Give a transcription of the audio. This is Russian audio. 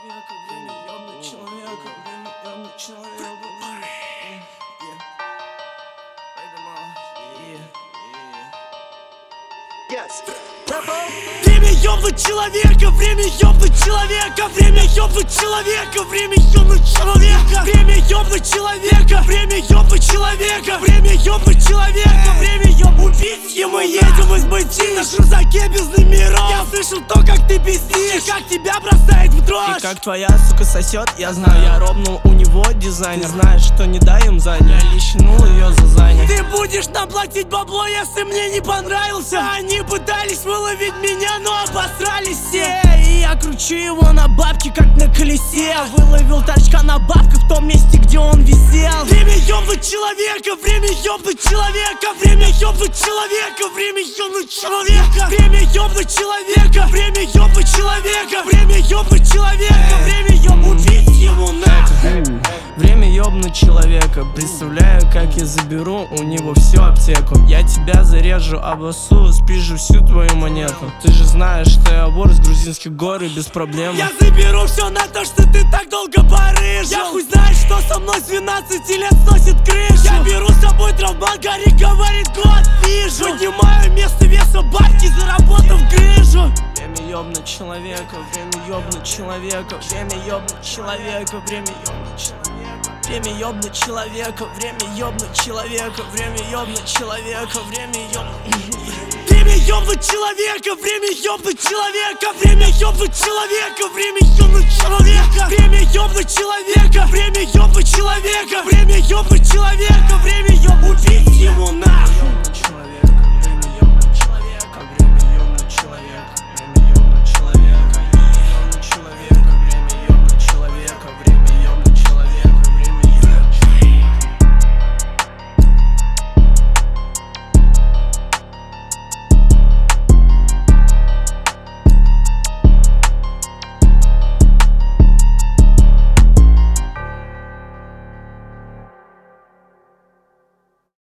человека, время ёбнуть человека, время ёбнуть человека. Время ёбнуть человека, время ёбнуть человека, время ёбнуть человека, время ёбнуть человека, время ёбнуть человека, время ёбнуть человека, время ёбнуть человека, время ёбнуть убить. Мы едем из бытия на крузаке без номеров. Я слышал то, как ты пиздишь, как тебя бросает в дрожь. И как твоя сука сосет, я знаю. Я робнул у него дизайнер. Ты знаешь, что не дай им занять. Я лещнул ее за занять. Ты будешь нам платить бабло, если мне не понравился. Они пытались выловить меня, но обосрались все. И я кручу его на бабки, как на колесе. Выловил торчка на бабках в том месте, где он висел. Время ёбнуть человека, время ёбнуть человека, время ёбнуть человека, время ёбнуть человека, время ёбнуть человека, время ёбнуть человека, время ёбнуть человека, время ёбнуть убить ему нахуй. Время ёбнуть человека. Представляю, как я заберу у него всю аптеку. Я тебя зарежу, обоссу, спижу всю твою монету. Ты же знаешь, что я вор с грузинских гор и без проблем. Я заберу все на то, что ты так долго барыжил. Я хуй знает, что со мной с 12 лет сносит крышу. Я беру с собой травмат, Гарри говорит, год вижу. Поднимаю место веса бабки, заработав грыжу. Время ёбнуть человека, время ёбнуть человека, время ёбнуть человека, время ёбнуть человека. Время ёбнуть человека, время ёбнуть человека, время ёбнуть человека, время ёбнуть. Время ёбнуть человека, время ёбнуть человека, время ёбнуть человека, время ёбнуть человека, время ёбнуть человека, время ёбнуть человека, время ёбнуть человека, время ёбнуть убить ему нахуй.